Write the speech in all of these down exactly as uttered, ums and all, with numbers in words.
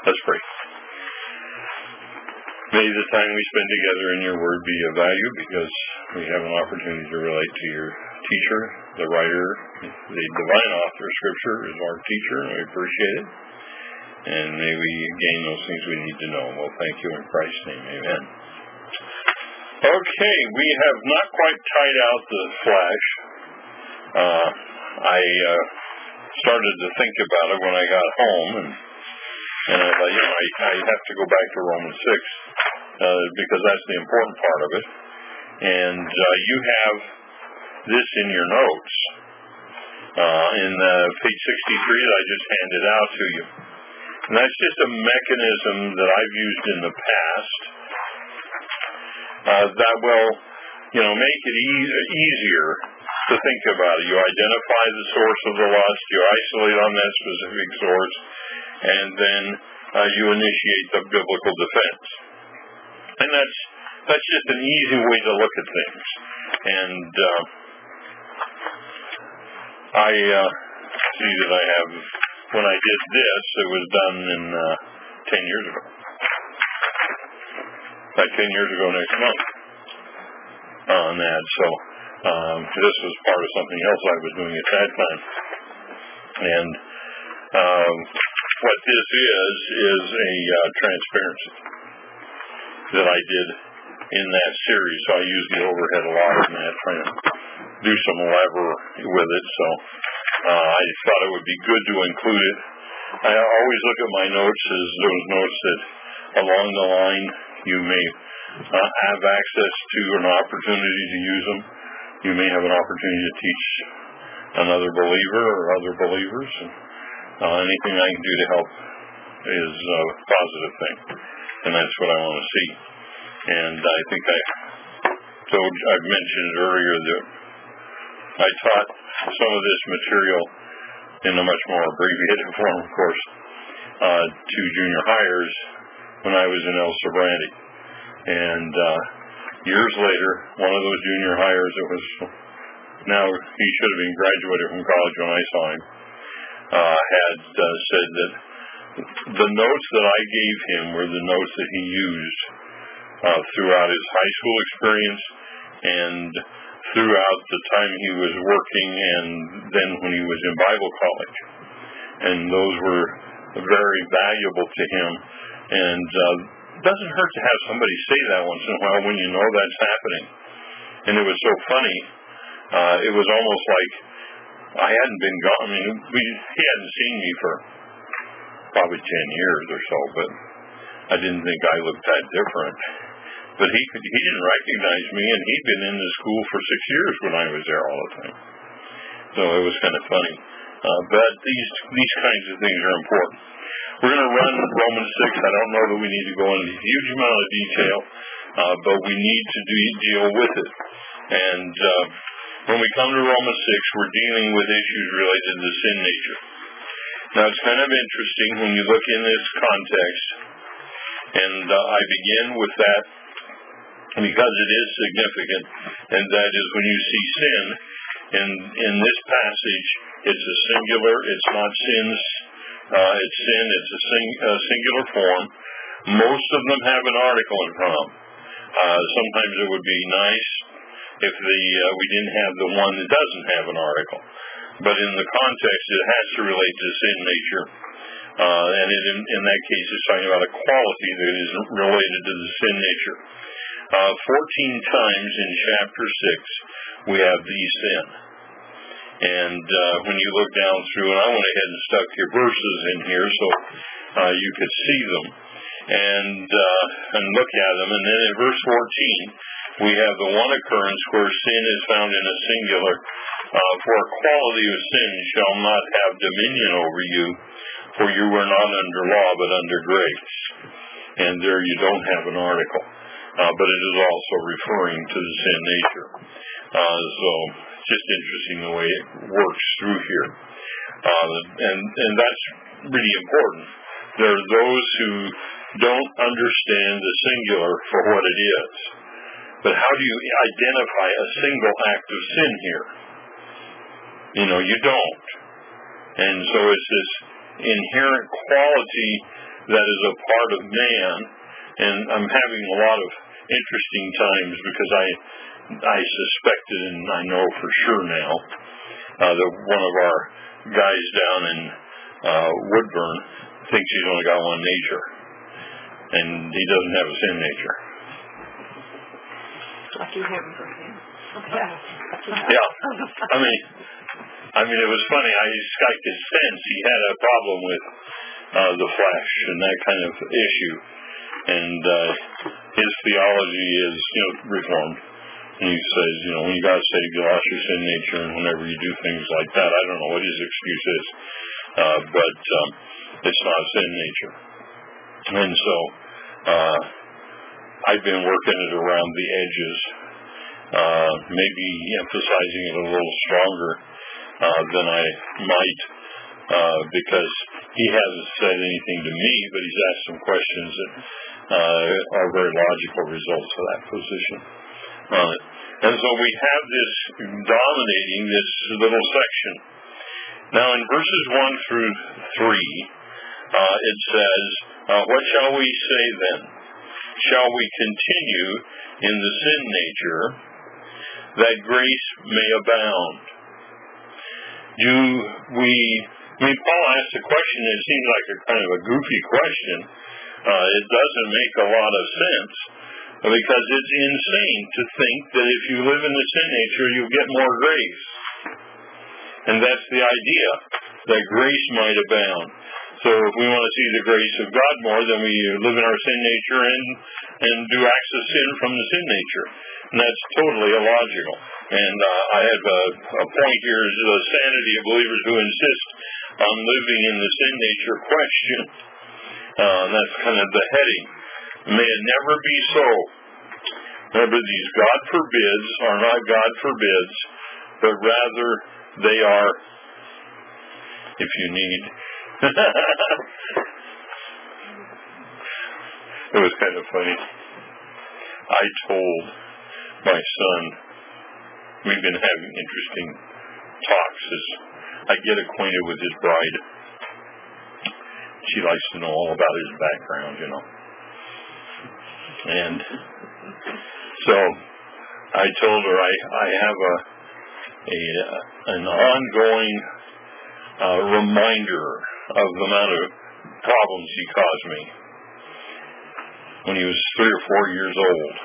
Let's pray. May the time we spend together in your word be of value, because we have an opportunity to relate to your teacher, the writer, the divine author of Scripture is our teacher, and we appreciate it. And may we gain those things we need to know. Well, thank you in Christ's name. Amen. Okay, we have not quite tied out the flash. Uh, I uh, started to think about it when I got home, and, and I thought, you know, I, I have to go back to Romans six, uh, because that's the important part of it. And uh, you have this in your notes, uh, in uh, page sixty-three that I just handed out to you. And that's just a mechanism that I've used in the past uh, that will, you know, make it e- easier to think about it. You identify the source of the lust, you isolate on that specific source, and then uh, you initiate the biblical defense. And that's that's just an easy way to look at things. And uh, I uh, see that I have, when I did this, it was done in uh, ten years ago. Like ten years ago next month on that. So um, this was part of something else I was doing at that time. And um, what this is, is a uh, transparency that I did in that series. So I used the overhead a lot in that, trying to do some lever with it. So uh, I thought it would be good to include it. I always look at my notes as those notes that along the line you may uh, have access to an opportunity to use them. You may have an opportunity to teach another believer or other believers. Uh, anything I can do to help is a positive thing, and that's what I want to see. And I think I told, I've mentioned earlier that I taught some of this material in a much more abbreviated form, of course, uh, to junior hires when I was in El Sobrante. And uh, years later, one of those junior hires that was, now he should have been graduated from college when I saw him, uh, had uh, said that the notes that I gave him were the notes that he used uh, throughout his high school experience and throughout the time he was working, and then when he was in Bible college. And those were very valuable to him. And uh, it doesn't hurt to have somebody say that once in a while when you know that's happening. And it was so funny. Uh, it was almost like I hadn't been gone. I mean, we, he hadn't seen me for probably ten years or so, but I didn't think I looked that different. But he could, he didn't recognize me, and he'd been in the school for six years when I was there all the time. So it was kind of funny. Uh, but these these kinds of things are important. We're going to run Romans six. I don't know that we need to go into a huge amount of detail, uh, but we need to do, deal with it. And uh, when we come to Romans six, we're dealing with issues related to the sin nature. Now, it's kind of interesting when you look in this context, and uh, I begin with that because it is significant, and that is when you see sin in in this passage, it's a singular, it's not sins, uh, it's sin, it's a, sing, a singular form. Most of them have an article in front of them. Uh, sometimes it would be nice if the uh, we didn't have the one that doesn't have an article. But in the context, it has to relate to sin nature. Uh, and it, in, in that case, it's talking about a quality that is related to the sin nature. Uh, fourteen times in chapter six, we have the sin. And uh, when you look down through, and I went ahead and stuck your verses in here so uh, you could see them and uh, and look at them. And then in verse fourteen, we have the one occurrence where sin is found in a singular. Uh, for a quality of sin shall not have dominion over you, for you were not under law but under grace. And there you don't have an article. Uh, but it is also referring to the sin nature. Uh, so it's just interesting the way it works through here. Uh, and, and that's really important. There are those who don't understand the singular for what it is. But how do you identify a single act of sin here? You know, you don't. And so it's this inherent quality that is a part of man, and I'm having a lot of interesting times because I I suspected, and I know for sure now, uh, that one of our guys down in uh, Woodburn thinks he's only got one nature, and he doesn't have a sin nature. Lucky him. Yeah, I mean, I mean, it was funny. I I could sense he had a problem with uh, the flesh and that kind of issue, and uh, his theology is, you know, Reformed. And he says, you know, when you got saved, you lost your sin nature, and whenever you do things like that, I don't know what his excuse is, uh, but um, it's not sin nature. And so uh, I've been working it around the edges, uh, maybe emphasizing it a little stronger uh, than I might, uh, because he hasn't said anything to me, but he's asked some questions that uh, are very logical results of that position. Uh, and so we have this dominating this little section. Now in verses one through three, uh, it says, uh, what shall we say then? Shall we continue in the sin nature, that grace may abound? Do we, I mean, Paul asked a question that seems like a kind of a goofy question. Uh, it doesn't make a lot of sense, because it's insane to think that if you live in the sin nature, you'll get more grace. And that's the idea, that grace might abound. So if we want to see the grace of God more, then we live in our sin nature and, and do acts of sin from the sin nature. And that's totally illogical. And uh, I have a, a point here, is the sanity of believers who insist on living in the sin nature question. Uh, and that's kind of the heading. May it never be so. Remember, these God forbids are not God forbids, but rather they are, if you need. It was kind of funny. I told my son, we've been having interesting talks as I get acquainted with his bride. She likes to know all about his background, you know. And so I told her I, I have a, a an ongoing uh, reminder of the amount of problems he caused me when he was three or four years old.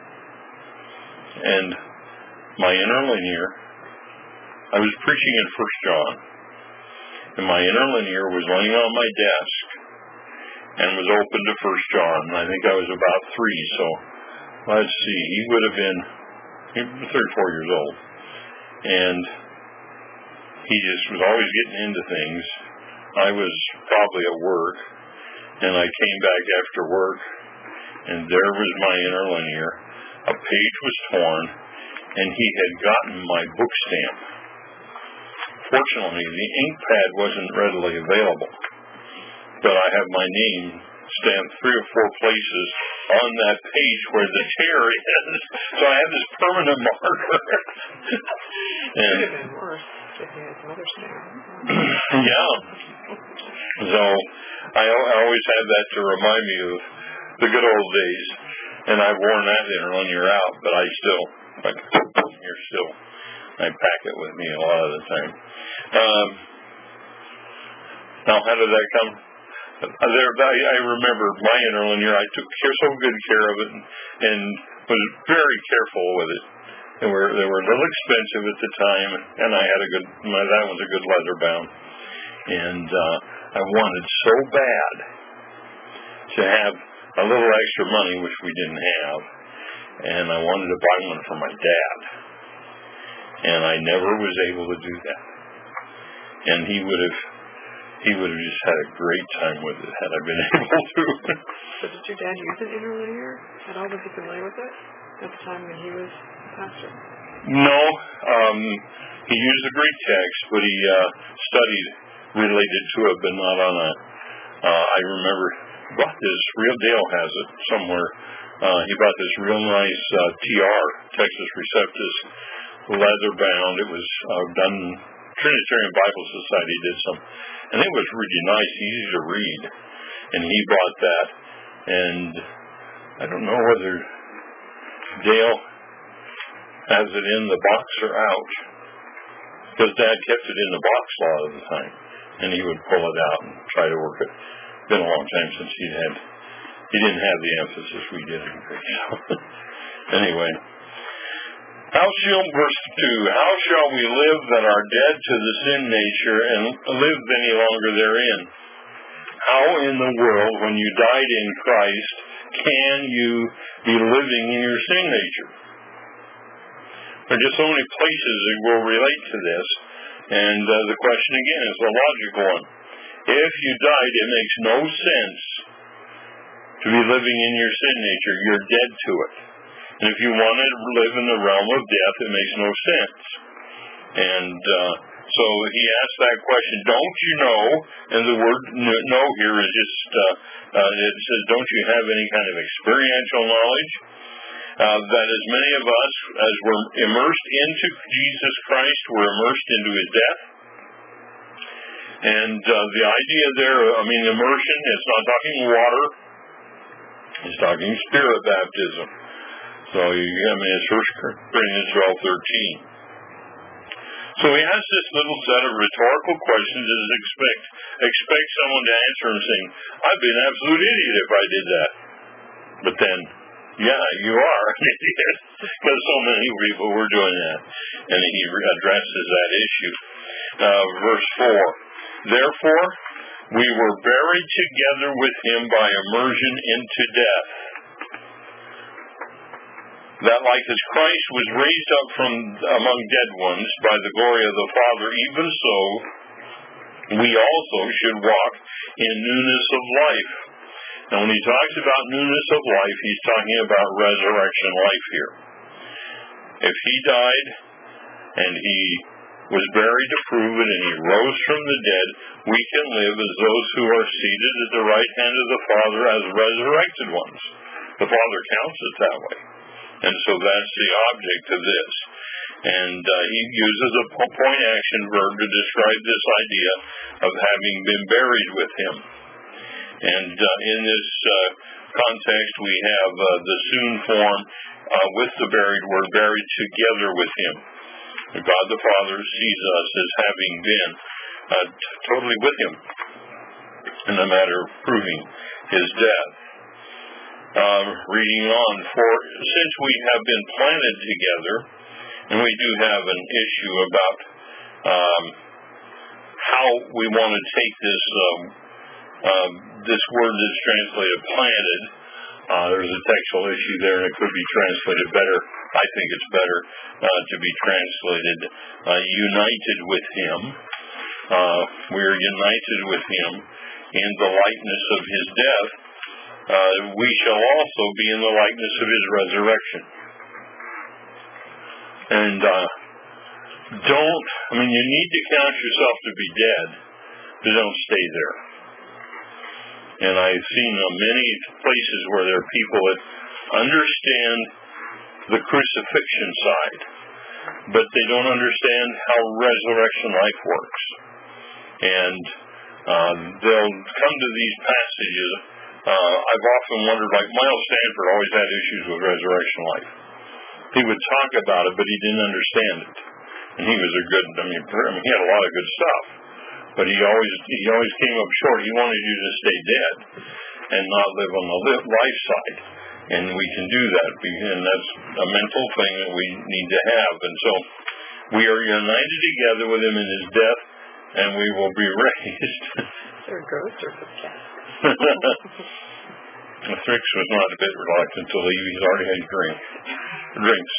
And my interlinear, I was preaching in First John, and my interlinear was laying on my desk and was open to First John. I think I was about three, so let's see, he would have been three or four years old. And he just was always getting into things. I was probably at work, and I came back after work, and there was my interlinear. A page was torn, and he had gotten my book stamp. Fortunately, the ink pad wasn't readily available, but I have my name stamped three or four places on that page where the tear is. So I have this permanent marker. It would have been worse if he had some other stamp. Yeah. So I, I always have that to remind me of the good old days. And I've worn that interlinear out, but I still, like, you're still, I pack it with me a lot of the time. Um, now, how did that come? There, I, I remember my interlinear. I took care, so good care of it, and, and was very careful with it. They were they were a little expensive at the time, and I had a good. My, that was a good leather bound, and uh, I wanted so bad to have a little extra money, which we didn't have, and I wanted to buy one for my dad, and I never was able to do that. And he would have. He would have just had a great time with it had I been able to. So did your dad use an interlinear at all? Was he familiar with it at the time when he was pastor? No. Um, he used the Greek text, but he uh, studied related to it, but not on a... Uh, I remember bought this, real Dale has it somewhere. Uh, he bought this real nice uh, T R, Texas Receptus, leather bound. It was uh, done... Trinitarian Bible Society did some, and it was really nice, easy to read. and he bought that. And I don't know whether Dale has it in the box or out, because Dad kept it in the box a lot of the time, and he would pull it out and try to work it. It's been a long time since he had, he didn't have the emphasis we did in Greek. Anyway, how shall, verse two, how shall we live that are dead to the sin nature and live any longer therein? How in the world, when you died in Christ, can you be living in your sin nature? There are just so many places that will relate to this, and uh, the question again is a logical one. If you died, it makes no sense to be living in your sin nature. You're dead to it. And if you want to live in the realm of death, it makes no sense. And uh, so he asked that question, don't you know, and the word know here is just, uh, uh, it says, don't you have any kind of experiential knowledge? Uh, that as many of us as were immersed into Jesus Christ were immersed into his death. And uh, the idea there, I mean, immersion, it's not talking water, it's talking spirit baptism. So, you, I mean, it's First Corinthians twelve thirteen. So he asks this little set of rhetorical questions as expect, expect someone to answer him saying, I'd be an absolute idiot if I did that. But then, yeah, you are an idiot, because so many people were doing that. And he addresses that issue. Uh, verse four, therefore, we were buried together with him by immersion into death, that like as Christ was raised up from among dead ones by the glory of the Father, even so we also should walk in newness of life. Now when he talks about newness of life, he's talking about resurrection life here. If he died and he was buried to prove it and he rose from the dead, we can live as those who are seated at the right hand of the Father as resurrected ones. The Father counts it that way. And so that's the object of this. And uh, he uses a point action verb to describe this idea of having been buried with him. And uh, in this uh, context, we have uh, the soon form uh, with the buried word, buried together with him. God the Father sees us as having been uh, t- totally with him in the matter of proving his death. Um, reading on, for since we have been planted together, and we do have an issue about um, how we want to take this um, um, this word that's translated planted. Uh, there's a textual issue there, and it could be translated better. I think it's better uh, to be translated uh, united with him. Uh, we are united with him in the likeness of his death. Uh, we shall also be in the likeness of his resurrection. And uh, don't, I mean, you need to count yourself to be dead, but don't stay there. And I've seen uh, many places where there are people that understand the crucifixion side, but they don't understand how resurrection life works. And uh, they'll come to these passages. Uh, I've often wondered, like Miles Stanford always had issues with resurrection life. He would talk about it, but he didn't understand it. And he was a good, I mean, I mean he had a lot of good stuff. But he always he always came up short. He wanted you to stay dead and not live on the life side. And we can do that. And that's a mental thing that we need to have. And so we are united together with him in his death, and we will be raised. Is there a ghost or a cat? Thrix was not a bit reluctant to leave. He's already had drink, drinks.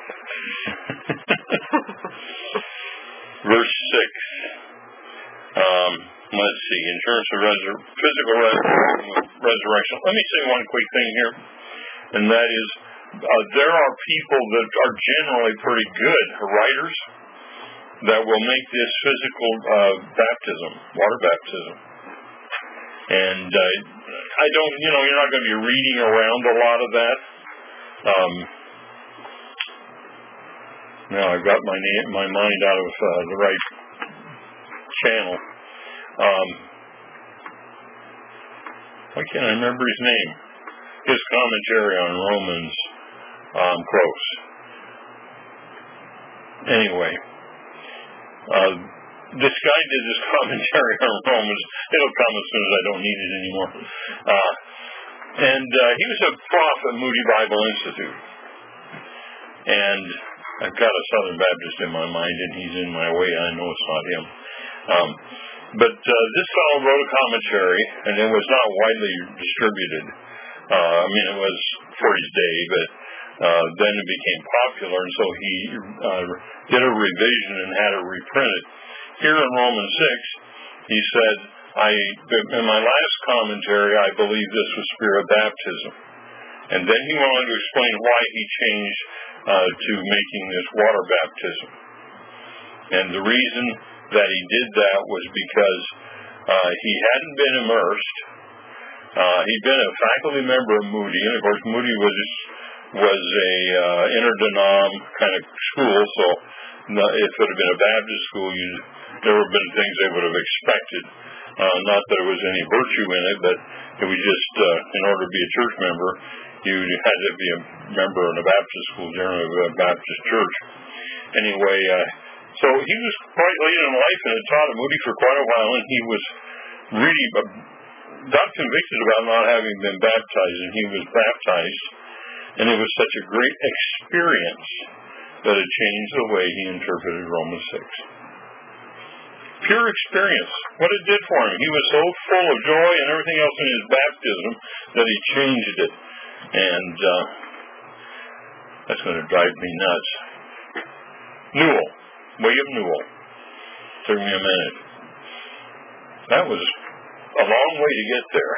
Verse six. Um, let's see. In terms of resur- physical res- resurrection, let me say one quick thing here, and that is uh, there are people that are generally pretty good writers that will make this physical uh, baptism, water baptism. And uh, I don't, you know, you're not going to be reading around a lot of that. Um, now I've got my na- my mind out of uh, the right channel. Um, why can't I remember his name? His commentary on Romans um, close. Anyway, uh, this guy did this commentary on Romans. It'll come as soon as I don't need it anymore. Uh, and uh, he was a prof at Moody Bible Institute. And I've got a Southern Baptist in my mind, and he's in my way. I know it's not him. Um, but uh, this fellow wrote a commentary, and it was not widely distributed. Uh, I mean, it was for his day, but uh, then it became popular, and so he uh, did a revision and had it reprinted. Here in Romans six, he said, I, in my last commentary, I believe this was spirit baptism. And then he wanted to explain why he changed uh, to making this water baptism. And the reason that he did that was because uh, he hadn't been immersed. Uh, he'd been a faculty member of Moody, and of course Moody was was a uh, interdenom kind of school, so no, if it had been a Baptist school, you'd, there would have been things they would have expected. Uh, not that there was any virtue in it, but it was just, uh, in order to be a church member, you had to be a member in a Baptist school, generally a Baptist church. Anyway, uh, so he was quite late in life and had taught at Moody for quite a while, and he was really got convicted about not having been baptized, and he was baptized, and it was such a great experience that it changed the way he interpreted Romans six. Pure experience, what it did for him. He was so full of joy and everything else in his baptism that he changed it. And uh, that's going to drive me nuts. Newell, William Newell. Took me a minute. That was a long way to get there.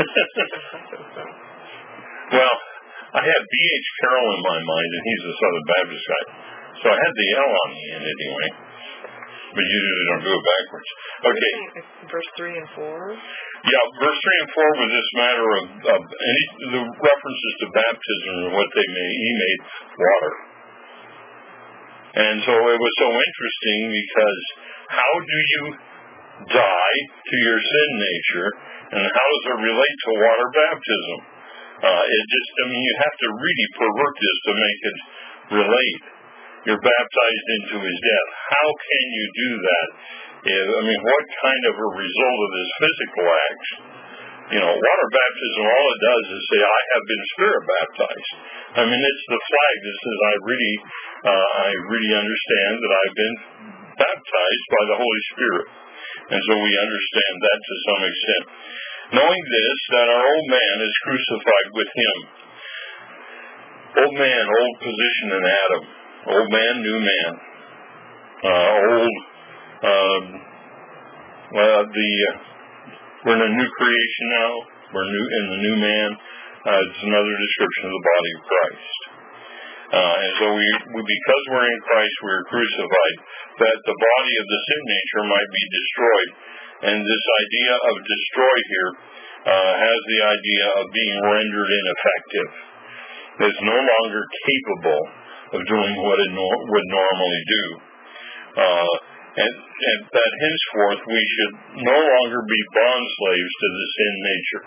Well, I had B H Carroll in my mind, and he's a Southern Baptist guy. So I had the L on the end anyway. But you usually don't do it backwards. Okay. Verse three and four? Yeah, verse three and four was this matter of, of any, the references to baptism and what they made. He made water. And so it was so interesting because how do you die to your sin nature, and how does it relate to water baptism? Uh, it just, I mean, you have to really pervert this to make it relate. You're baptized into his death. How can you do that? If, I mean, what kind of a result of his physical acts? You know, water baptism, all it does is say, I have been spirit baptized. I mean, it's the flag that says, I really, uh, I really understand that I've been baptized by the Holy Spirit. And so we understand that to some extent. Knowing this, that our old man is crucified with him. Old man, old position in Adam. Old man, new man. Uh, old, um, well, the, uh, we're in a new creation now. We're new in the new man. Uh, it's another description of the body of Christ. Uh, and so we, we, because we're in Christ, we're crucified, that the body of the sin nature might be destroyed. And this idea of destroy here uh, has the idea of being rendered ineffective. It's no longer capable of doing what it no, would normally do. Uh, and, and that henceforth we should no longer be bond slaves to the sin nature.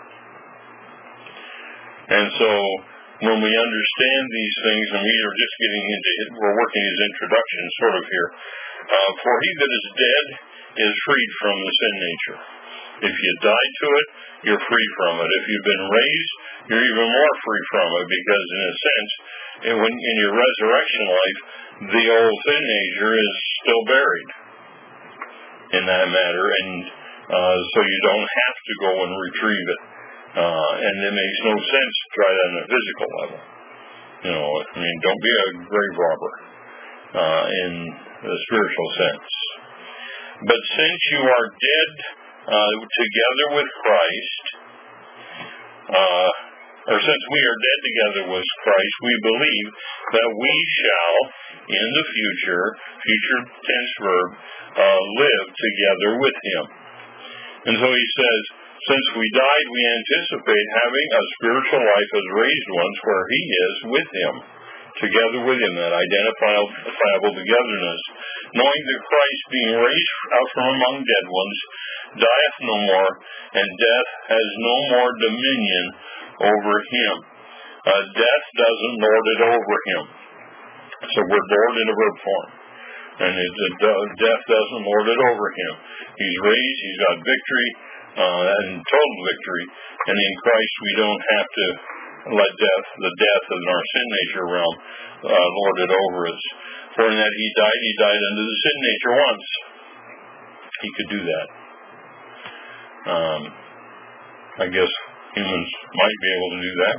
And so when we understand these things, and we are just getting into it, we're working his introduction sort of here. Uh, for he that is dead is freed from the sin nature. If you die to it, you're free from it. If you've been raised, you're even more free from it, because in a sense, in, when, in your resurrection life, the old sin nature is still buried in that matter, and uh, so you don't have to go and retrieve it. Uh, and it makes no sense to try that on a physical level. You know, I mean, don't be a grave robber uh, in the spiritual sense. But since you are dead uh, together with Christ, uh, or since we are dead together with Christ, we believe that we shall, in the future, future tense verb, uh, live together with him. And so he says, since we died, we anticipate having a spiritual life as raised ones where he is with him together with him, that identifiable togetherness, knowing that Christ, being raised out from among dead ones, dieth no more, and death has no more dominion over him. Uh, death doesn't lord it over him. So we're Lord in a verb form. And it, it, uh, death doesn't lord it over him. He's raised, he's got victory, uh, and total victory. And in Christ we don't have to let death, the death in our sin nature realm, uh, lord it over us. For in that he died, he died under the sin nature once. He could do that. Um, I guess humans might be able to do that.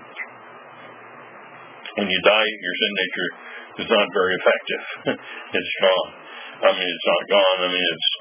When you die, your sin nature is not very effective. It's gone. I mean, it's not gone. I mean, it's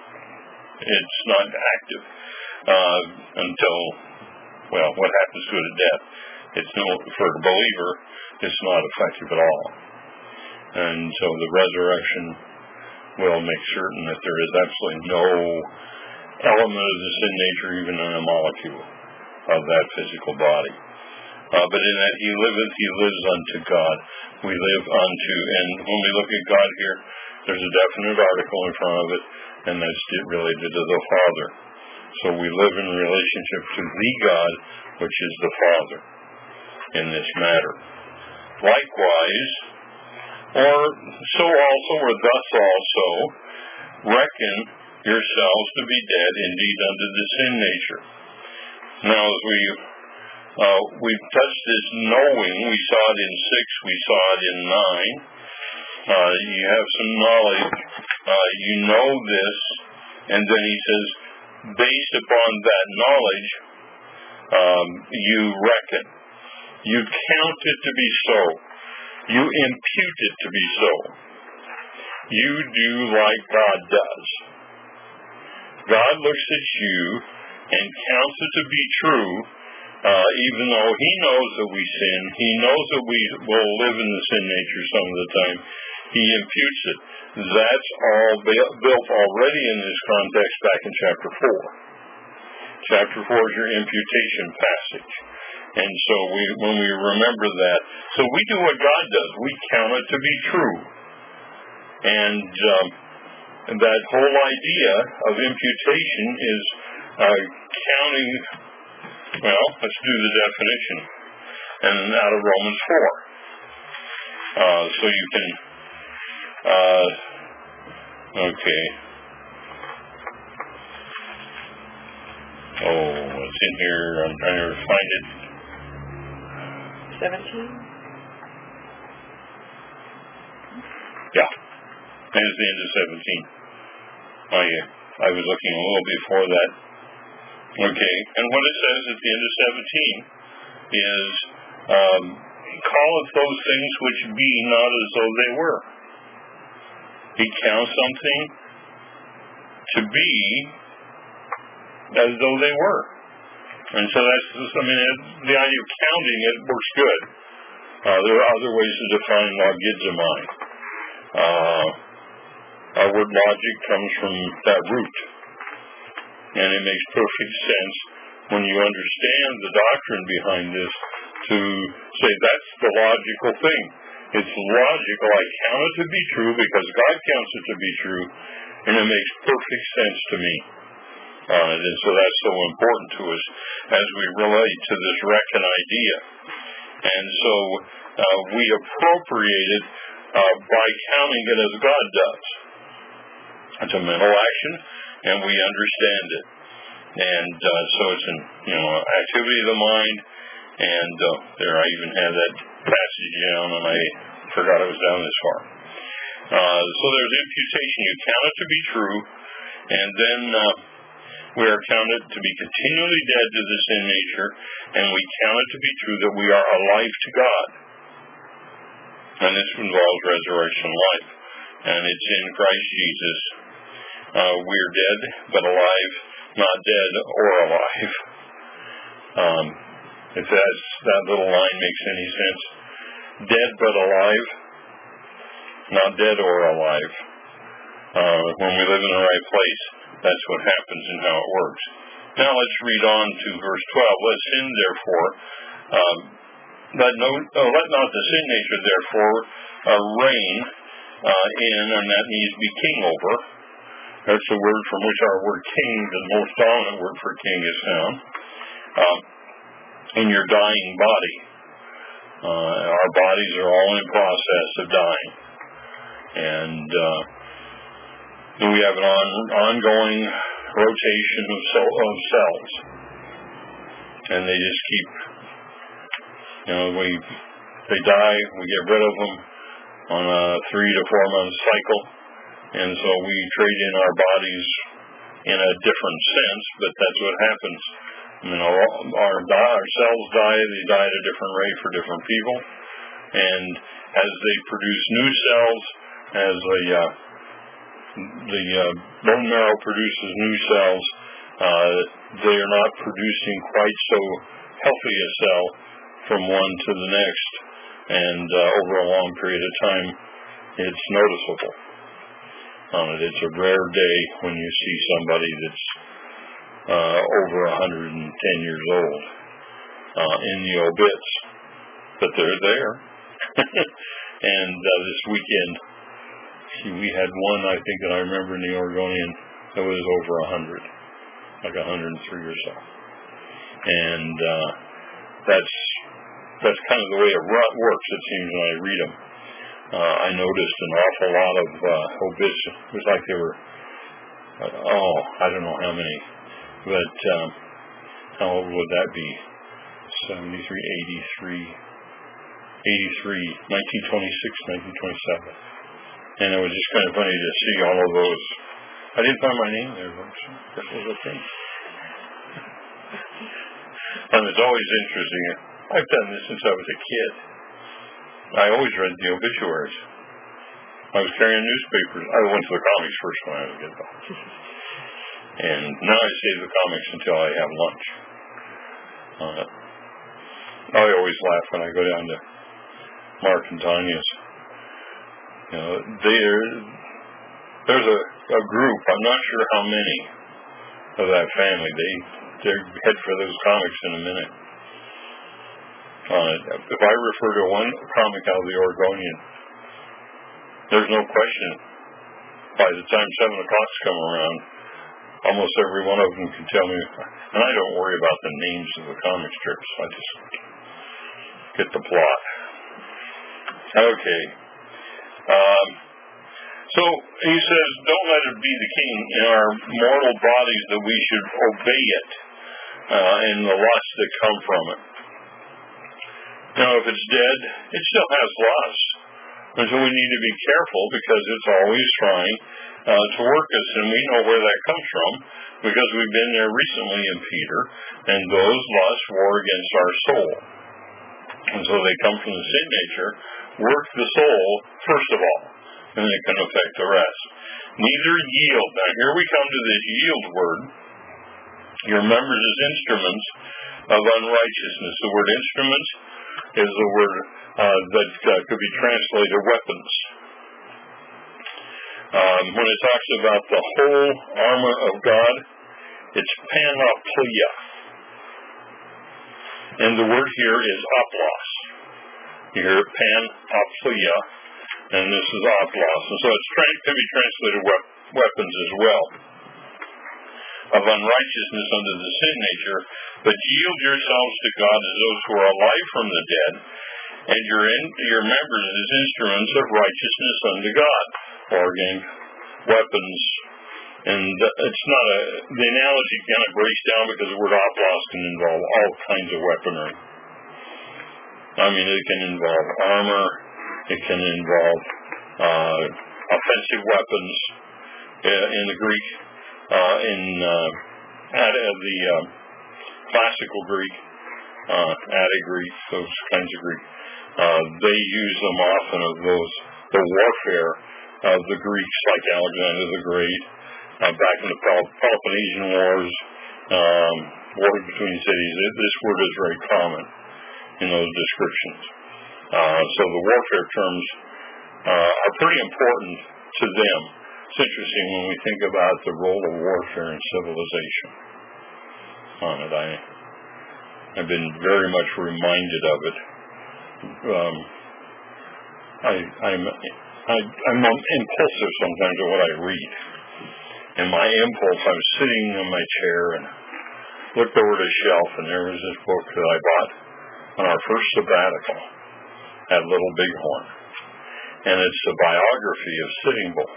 it's not active uh, until, well, what happens to it at death? It's no, for a believer, it's not effective at all. And so the resurrection will make certain that there is absolutely no element of the sin nature, even in a molecule of that physical body. Uh, but in that he liveth, he lives unto God. We live unto, and when we look at God here, there's a definite article in front of it, and that's related to the Father. So we live in relationship to the God, which is the Father, in this matter. Likewise, or so also, or thus also, reckon yourselves to be dead indeed unto the sin nature. Now, as we uh, we've touched this knowing, we saw it in six, we saw it in nine. Uh, you have some knowledge, uh, you know this, and then he says, based upon that knowledge, um, you reckon. You count it to be so. You impute it to be so. You do like God does. God looks at you and counts it to be true, uh, even though he knows that we sin. He knows that we will live in the sin nature some of the time. He imputes it. That's all built already in this context back in chapter four. Chapter four is your imputation passage. And so we, when we remember that, so we do what God does. We count it to be true. And um, that whole idea of imputation is uh, counting, well, let's do the definition. And out of Romans four. Uh, so you can, uh, okay. Oh, it's in here. I'm trying to find it. seventeen? Yeah. There's the end of seventeen. Oh, yeah. I was looking a little before that. Okay. And what it says at the end of seventeen is, um, calleth those things which be not as though they were. He counts something to be as though they were. And so that's, I mean, it, the idea of counting it works good. Uh, there are other ways to define logizomai. Uh, our word logic comes from that root. And it makes perfect sense when you understand the doctrine behind this to say that's the logical thing. It's logical. I count it to be true because God counts it to be true, and it makes perfect sense to me. Uh, and so that's so important to us as we relate to this reckon idea. And so uh, we appropriate it uh, by counting it as God does. It's a mental action, and we understand it. And uh, so it's an you know activity of the mind. And uh, there, I even have that passage down, and I forgot it was down this far. Uh, so there's imputation. You count it to be true, and then uh, we are counted to be continually dead to the sin nature, and we count it to be true that we are alive to God. And this involves resurrection life. And it's in Christ Jesus. Uh, we are dead, but alive, not dead or alive. Um, if that's, that little line makes any sense. Dead but alive, not dead or alive. Uh, when we live in the right place, that's what happens and how it works. Now let's read on to verse twelve. Let sin, therefore, um, but no, uh, let not the sin nature therefore uh, reign uh, in, and that means be king over. That's the word from which our word king, the most dominant word for king, is found. Um, in your dying body. Uh, our bodies are all in process of dying. And uh, we have an on, ongoing rotation of, cell, of cells. And they just keep, you know, we they die, we get rid of them on a three to four month cycle. And so we trade in our bodies in a different sense, but that's what happens. You know, our, our cells die, they die at a different rate for different people. And as they produce new cells, as the, uh, the uh, bone marrow produces new cells, uh, they are not producing quite so healthy a cell from one to the next. And uh, over a long period of time, it's noticeable. On it. It's a rare day when you see somebody that's uh, over one hundred ten years old uh, in the obits, but they're there. And uh, this weekend, see, we had one, I think, that I remember in the Oregonian that was over one hundred, like one hundred three or so. And uh, that's that's kind of the way it works, it seems, when I read them. Uh, I noticed an awful lot of uh, obits. It was like they were, uh, oh, I don't know how many, but um, how old would that be? seventy-three, eighty-three, eighty-three, nineteen twenty-six, nineteen twenty-seven. And it was just kind of funny to see all of those. I didn't find my name there, but that was okay. And it's always interesting. I've done this since I was a kid. I always read the obituaries. I was carrying newspapers. I went to the comics first when I was a kid, though. And now I save the comics until I have lunch. Uh, I always laugh when I go down to Mark and Tanya's. You know, there's a, a group, I'm not sure how many of that family. They, they head for those comics in a minute. Uh, if I refer to one comic out of the Oregonian, there's no question. By the time seven o'clock's come around, almost every one of them can tell me, and I don't worry about the names of the comic strips. I just get the plot. Okay. Um, so he says, don't let it be the king in our mortal bodies that we should obey it uh, and the lusts that come from it. Now, if it's dead, it still has lust. And so we need to be careful because it's always trying uh, to work us. And we know where that comes from because we've been there recently in Peter. And those lusts war against our soul. And so they come from the sin nature, work the soul first of all, and they can affect the rest. Neither yield. Now, here we come to this yield word. Your members as instruments of unrighteousness. The word instruments is the word uh, that uh, could be translated weapons. Um, when it talks about the whole armor of God, it's panoplia. And the word here is oplos. You hear panoplia, and this is oplos. And so it can be translated we- weapons as well. Of unrighteousness under the sin nature, but yield yourselves to God as those who are alive from the dead, and your in, your members as instruments of righteousness unto God. Or again, weapons. And it's not a, the analogy kind of breaks down because the word oplos can involve all kinds of weaponry. I mean, it can involve armor, it can involve uh, offensive weapons uh, in the Greek. Uh, in uh, at, uh, the uh, classical Greek, uh, Attic Greek, those kinds of Greek, uh, they use them often of those the warfare of the Greeks, like Alexander the Great, uh, back in the Pel- Peloponnesian Wars, um, wars between cities. This word is very common in those descriptions. Uh, so the warfare terms uh, are pretty important to them. It's interesting when we think about the role of warfare in civilization. On it, I, I've been very much reminded of it um, I, I'm, I, I'm impulsive sometimes at what I read. And my impulse, I was sitting on my chair and looked over the shelf, and there was this book that I bought on our first sabbatical at Little Bighorn. And it's a biography of Sitting Bull.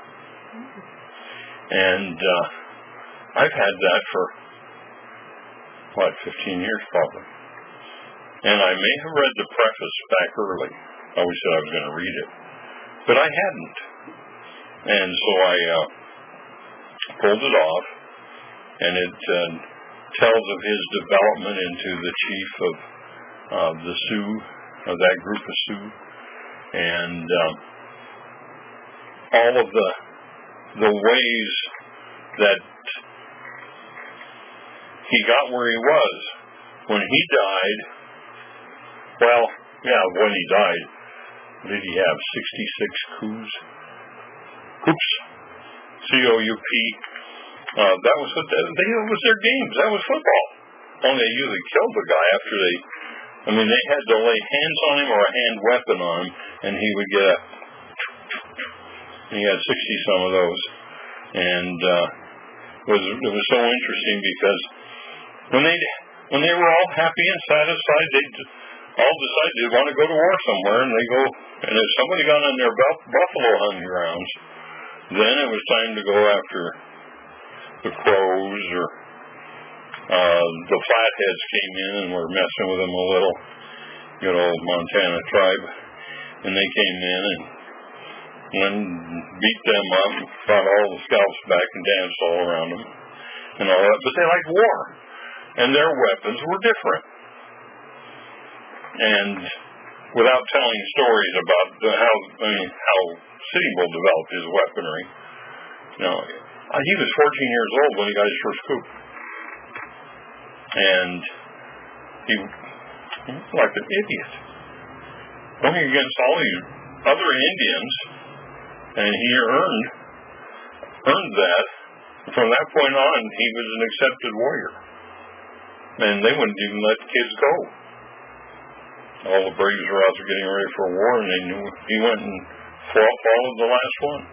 And uh, I've had that for, what, fifteen years probably. And I may have read the preface back early. I always said I was going to read it. But I hadn't. And so I uh, pulled it off, and it uh, tells of his development into the chief of uh, the Sioux, of that group of Sioux, and um, all of the the ways that he got where he was. When he died, well, yeah, when he died, did he have sixty-six coups? Coups. C O U P. Uh, that was what they, they, it was their games. That was football. Only they usually killed the guy after they, I mean, they had to lay hands on him or a hand weapon on him, and he would get a, he had sixty some of those. And uh, it was it was so interesting because when they when they were all happy and satisfied, they all decided they want to go to war somewhere, and they go. And if somebody got on their buffalo hunting grounds, then it was time to go after the Crows, or uh, the Flatheads came in and were messing with them a little, good old Montana tribe, and they came in and and beat them up, brought all the scalps back and danced all around them and all that. But they liked war, and their weapons were different. And without telling stories about the, how I mean, how Sitting Bull developed his weaponry, you know, he was fourteen years old when he got his first coup, and he, he was like an idiot, going against all these other Indians. And he earned earned that. From that point on, he was an accepted warrior. And they wouldn't even let kids go. All the braves were out there getting ready for war, and they knew he went and fought, followed the last one.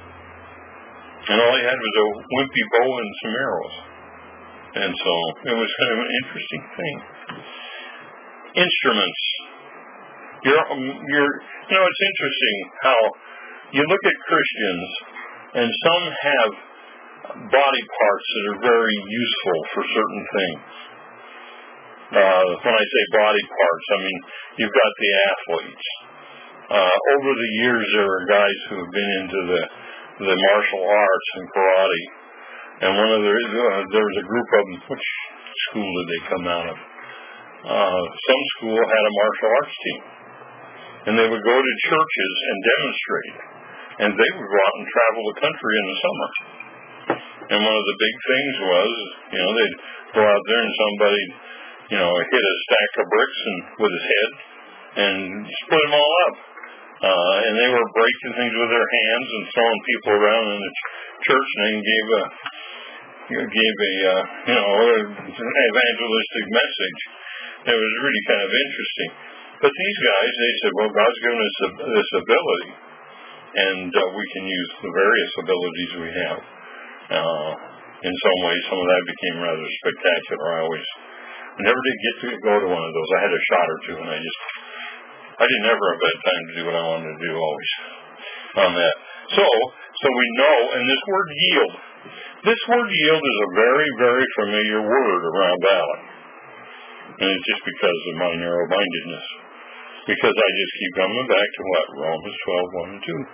And all he had was a wimpy bow and some arrows. And so it was kind of an interesting thing. Instruments. You're, you're, you know, it's interesting how you look at Christians, and some have body parts that are very useful for certain things. Uh, when I say body parts, I mean, you've got the athletes. Uh, over the years, there are guys who have been into the, the martial arts and karate. And one of the, uh, there was a group of them, which school did they come out of? Uh, some school had a martial arts team. And they would go to churches and demonstrate. And they would go out and travel the country in the summer. And one of the big things was, you know, they'd go out there and somebody, you know, hit a stack of bricks and with his head and split them all up. Uh, and they were breaking things with their hands and throwing people around in the church, and they gave a, gave a, uh, you know, an evangelistic message. It was really kind of interesting. But these guys, they said, well, God's given us this ability, and uh, we can use the various abilities we have. Uh, in some ways, some of that became rather spectacular. I always, I never did get to go to one of those. I had a shot or two, and I just, I didn't ever have had time to do what I wanted to do always on that. So, so we know, and this word yield, this word yield is a very, very familiar word around Valley. And it's just because of my narrow-mindedness. Because I just keep coming back to what? Romans twelve, one and two.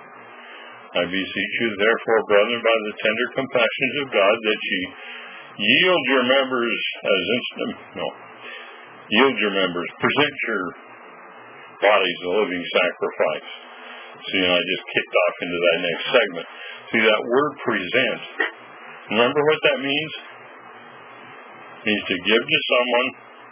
I beseech you, therefore, brethren, by the tender compassions of God, that ye yield your members as instant, no, yield your members, present your bodies a living sacrifice. See, and I just kicked off into that next segment. See, that word present, remember what that means? It means to give to someone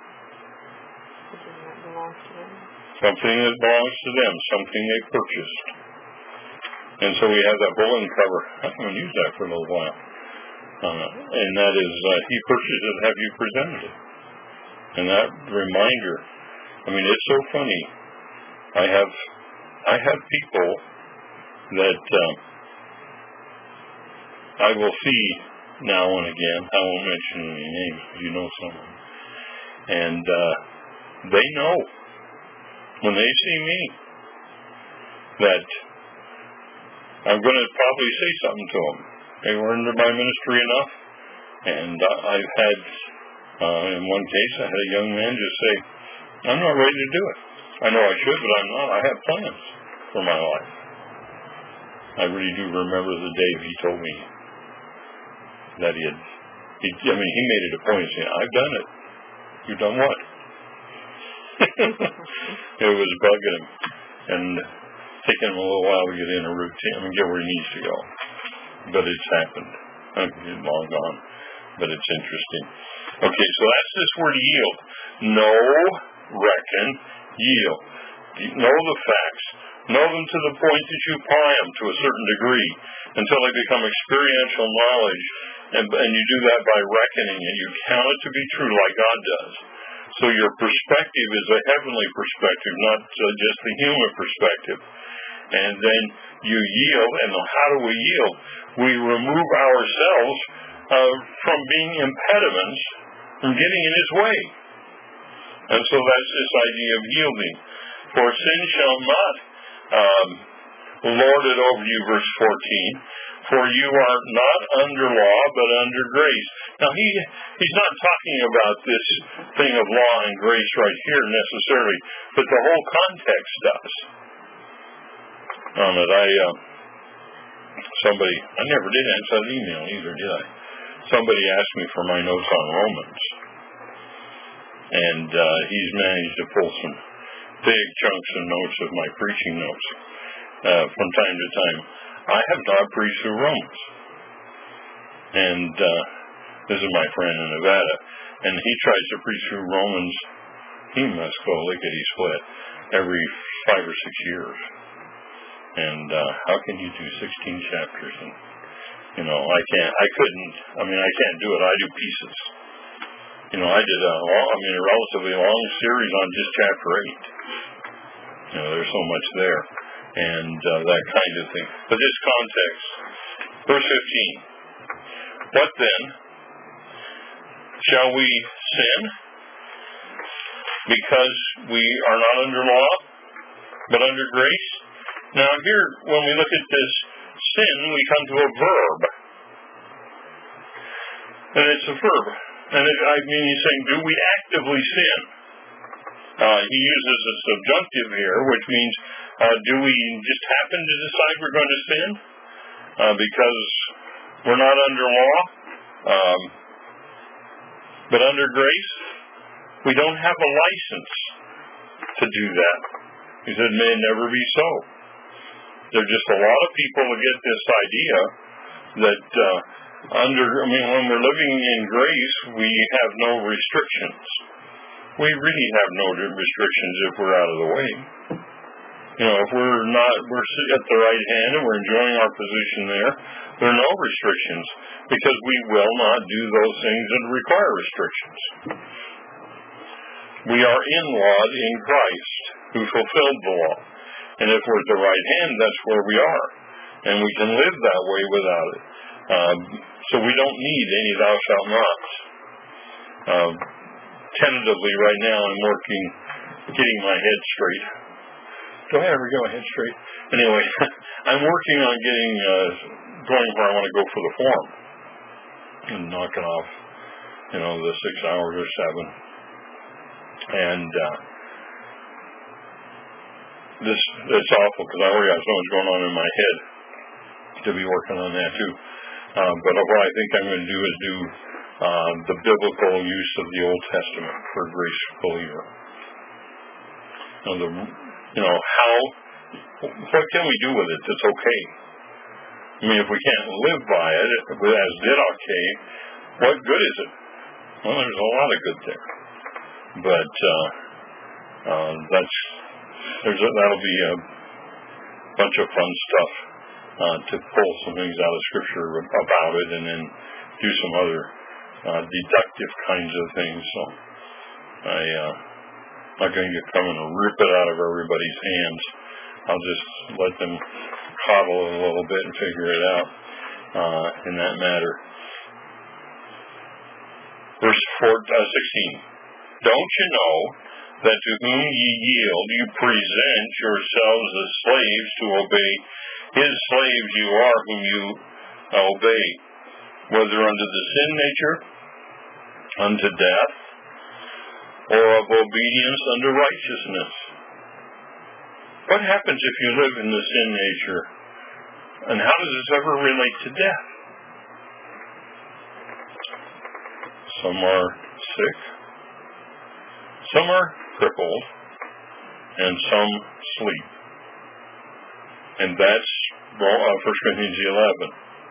something that belongs to them, something they purchased. And so we have that bulletin cover. I'm going to use that for a little while. Uh, and that is, uh, he purchased it, have you presented it? And that reminder, I mean, it's so funny I have I have people that uh, I will see now and again. I won't mention any names because you know someone. And uh, they know when they see me that I'm going to probably say something to them. They were into my ministry enough. And uh, I've had, uh, in one case, I had a young man just say, I'm not ready to do it. I know I should, but I'm not. I have plans for my life. I really do remember the day he told me that he had, he, I mean, he made it a point of saying, I've done it. You've done what? It was bugging him and taking him a little while to get in a routine, I mean, get where he needs to go. But it's happened. It's long gone. But it's interesting. Okay, so that's this word yield. Know, reckon, yield. Know the facts. Know them to the point that you apply them to a certain degree until they become experiential knowledge. And, and you do that by reckoning it. You count it to be true like God does. So your perspective is a heavenly perspective, not uh, just the human perspective. And then you yield. And how do we yield? We remove ourselves Uh, from being impediments, from getting in his way. And so that's this idea of yielding. For sin shall not um, lord it over you, verse fourteen, for you are not under law, but under grace. Now, he he's not talking about this thing of law and grace right here necessarily, but the whole context does. On it, I, uh, somebody, I never did answer that email either, did I? Somebody asked me for my notes on Romans, and uh, he's managed to pull some big chunks of notes of my preaching notes uh, from time to time. I have not preached through Romans, and uh, this is my friend in Nevada, and he tries to preach through Romans. He must go lickety-split every five or six years. And uh, how can you do sixteen chapters? And You know, I can't, I couldn't, I mean, I can't do it. I do pieces. You know, I did a, long, I mean, a relatively long series on just chapter eight. You know, there's so much there. And uh, that kind of thing. But this context, verse fifteen. What then? Shall we sin because we are not under law, but under grace? Now here, when we look at this sin, we come to a verb. And it's a verb. And it, I mean, he's saying, do we actively sin? Uh, he uses a subjunctive here, which means, uh, do we just happen to decide we're going to sin? Uh, because we're not under law, um, but under grace? We don't have a license to do that. He said, may it never be so. There are just a lot of people who get this idea that uh, under, I mean, when we're living in grace, we have no restrictions. We really have no restrictions if we're out of the way. You know, if we're not, we're at the right hand and we're enjoying our position there, there are no restrictions because we will not do those things that require restrictions. We are in law in Christ, who fulfilled the law. And if we're at the right hand, that's where we are. And we can live that way without it. Um, so we don't need any thou shalt nots. Um, tentatively right now I'm working, getting my head straight. Do I ever get my head straight? Anyway, I'm working on getting, uh, going where I want to go for the forum. And knocking off, you know, the six hours or seven. And, uh, This it's awful because I already have so much going on in my head to be working on that too. Um, but what I think I'm going to do is do uh, the biblical use of the Old Testament for a grace believer. You know, the, you know how what can we do with it that's okay? I mean, if we can't live by it, as did okay, what good is it? Well, there's a lot of good there, but uh, uh, that's. There's a, that'll be a bunch of fun stuff uh, to pull some things out of Scripture about it and then do some other uh, deductive kinds of things. So I uh, I'm not going to come and rip it out of everybody's hands. I'll just let them coddle it a little bit and figure it out uh, in that matter. Verse four, uh, sixteen. Don't you know that to whom ye yield, you present yourselves as slaves to obey? His slaves you are whom you obey, whether unto the sin nature, unto death, or of obedience unto righteousness. What happens if you live in the sin nature? And how does this ever relate to death? Some are sick, some are crippled, and some sleep. And that's First Corinthians eleven.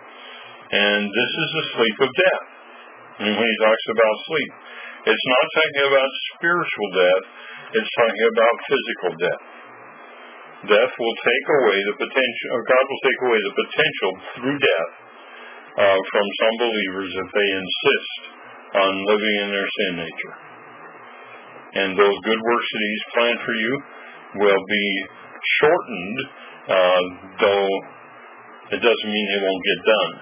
And this is the sleep of death. And when he talks about sleep, it's not talking about spiritual death, it's talking about physical death. Death will take away the potential, or God will take away the potential through death uh, from some believers if they insist on living in their sin nature. And those good works that he's planned for you will be shortened, uh, though it doesn't mean they won't get done.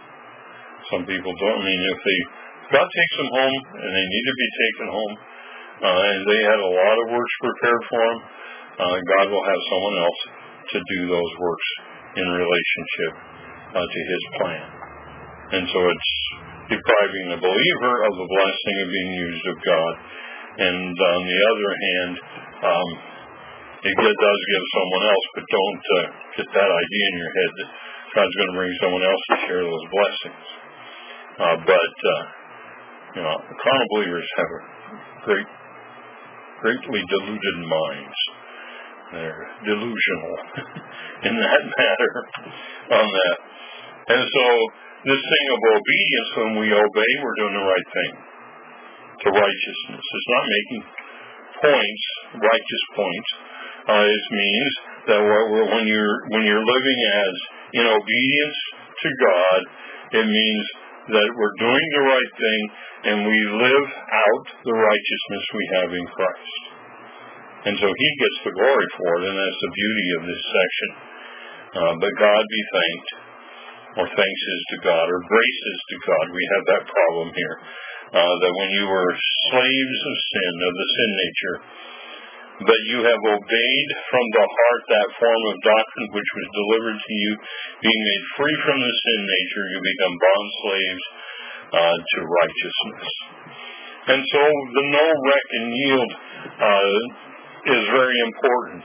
Some people don't. I mean, if they, God takes them home, and they need to be taken home, uh, and they had a lot of works prepared for them, uh, God will have someone else to do those works in relationship uh, to his plan. And so it's depriving the believer of the blessing of being used of God. And on the other hand, um, it does give someone else, but don't uh, get that idea in your head that God's going to bring someone else to share those blessings. Uh, but, uh, you know, carnal believers have a great, greatly deluded minds. They're delusional in that matter on that. And so this thing of obedience, when we obey, we're doing the right thing to righteousness. It's not making points, righteous points. Uh, it means that when you're when you're living as in obedience to God, it means that we're doing the right thing and we live out the righteousness we have in Christ. And so he gets the glory for it, and that's the beauty of this section. Uh, but God be thanked, or thanks is to God, or grace is to God. We have that problem here. Uh, that when you were slaves of sin, of the sin nature, but you have obeyed from the heart that form of doctrine which was delivered to you, being made free from the sin nature, you become bond slaves uh, to righteousness. And so the know, reck, and yield uh, is very important.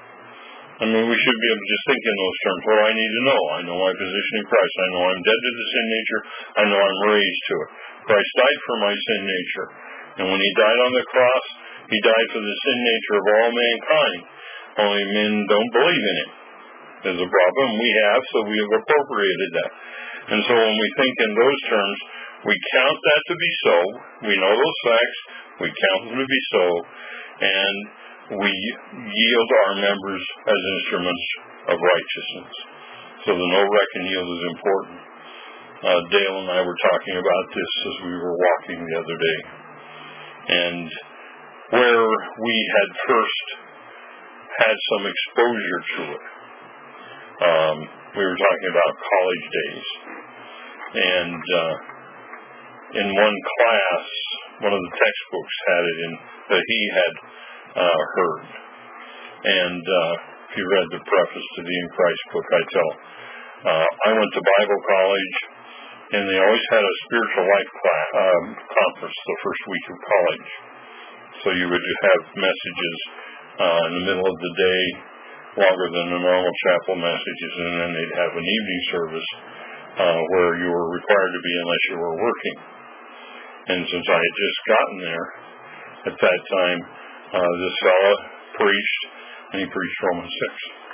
I mean, we should be able to just think in those terms. What do I need to know? I know my position in Christ. I know I'm dead to the sin nature. I know I'm raised to it. Christ died for my sin nature. And when he died on the cross, he died for the sin nature of all mankind. Only men don't believe in it. There's a problem. We have, so we have appropriated that. And so when we think in those terms, we count that to be so. We know those facts. We count them to be so. And we yield our members as instruments of righteousness. So the know, reck, and yield is important. Uh, Dale and I were talking about this as we were walking the other day. And where we had first had some exposure to it. Um, we were talking about college days. And uh, in one class, one of the textbooks had it in that he had uh, heard. And uh, if you read the preface to the In Christ book, I tell, uh, I went to Bible college, and they always had a spiritual life class, um, conference the first week of college. So you would have messages uh, in the middle of the day, longer than the normal chapel messages, and then they'd have an evening service uh, where you were required to be unless you were working. And since I had just gotten there at that time, uh, this fella preached, and he preached Romans six.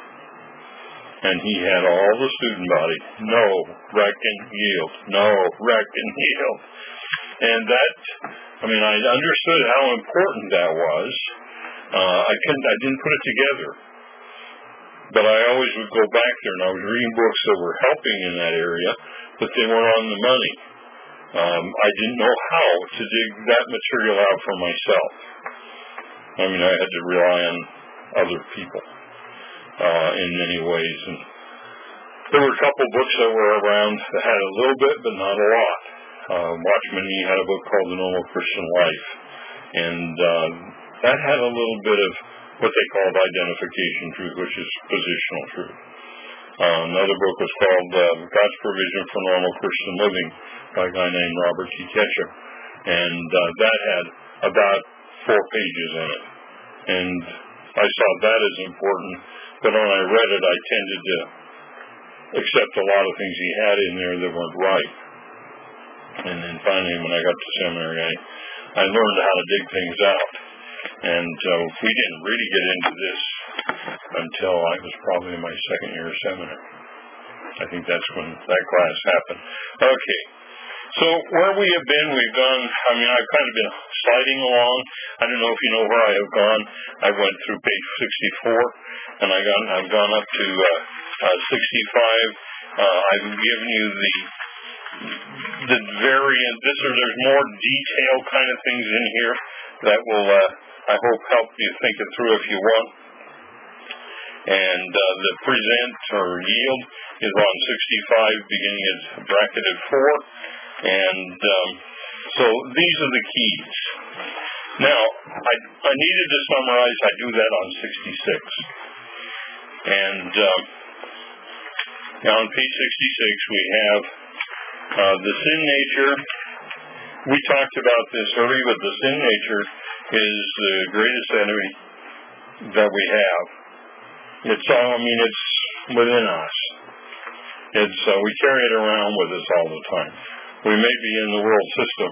And he had all the student body, know, reckon, yield, know, reckon, yield. And that, I mean, I understood how important that was. Uh, I couldn't, I didn't put it together. But I always would go back there, and I was reading books that were helping in that area, but they weren't on the money. Um, I didn't know how to dig that material out for myself. I mean, I had to rely on other people uh, in many ways. And there were a couple books that were around that had a little bit, but not a lot. Uh, Watchman Nee had a book called The Normal Christian Life, and uh, that had a little bit of what they called identification truth, which is positional truth. Uh, another book was called uh, God's Provision for Normal Christian Living by a guy named Robert T. Ketchum, and uh, that had about four pages in it. And I saw that as important, but when I read it, I tended to accept a lot of things he had in there that weren't right. And then finally, when I got to seminary, I, I learned how to dig things out. And uh, we didn't really get into this until I was probably in my second year of seminary. I think that's when that class happened. Okay. So where we have been, we've gone, I mean, I've kind of been sliding along. I don't know if you know where I have gone. I went through page sixty-four, and I got, I've gone up to uh, uh, sixty-five. Uh, I've given you the the variant. This or there's more detailed kind of things in here that will, uh, I hope, help you think it through if you want. And uh, the present or yield is on sixty-five, beginning at bracketed four. And um, so these are the keys. Now, I, I needed to summarize. I do that on sixty-six. And um, now on page sixty-six, we have uh, the sin nature. We talked about this earlier, but the sin nature is the greatest enemy that we have. It's all, I mean, it's within us. It's, uh, we carry it around with us all the time. We may be in the world system,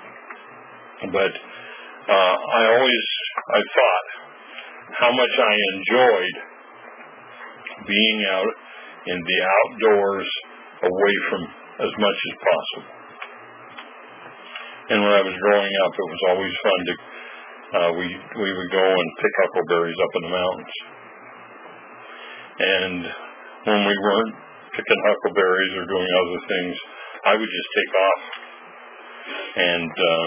but uh, I always, I thought how much I enjoyed being out in the outdoors away from as much as possible. And when I was growing up, it was always fun to, uh, we, we would go and pick huckleberries up in the mountains. And when we weren't picking huckleberries or doing other things, I would just take off. And, uh,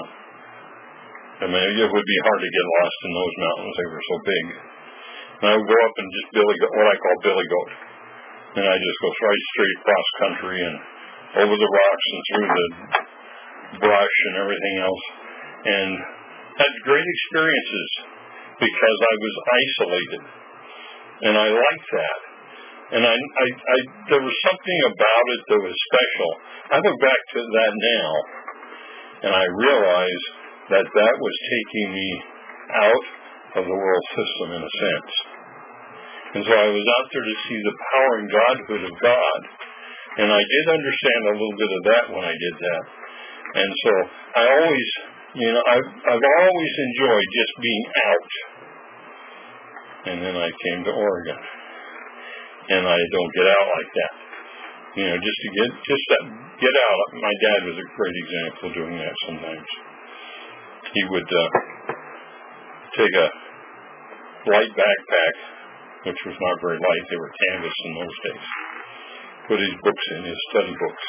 I mean, it would be hard to get lost in those mountains. They were so big. And I would go up and just billy goat, what I call billy goat. And I just go right straight across country and over the rocks and through the brush and everything else. And had great experiences because I was isolated. And I liked that. And I, I, I, there was something about it that was special. I look back to that now, and I realize that that was taking me out of the world system in a sense. And so I was out there to see the power and godhood of God. And I did understand a little bit of that when I did that. And so I always, you know, I've, I've always enjoyed just being out. And then I came to Oregon. And I don't get out like that. You know, just to get, just that, get out. My dad was a great example of doing that sometimes. He would uh, take a light backpack, which was not very light. They were canvas in those days. Put his books in, his study books.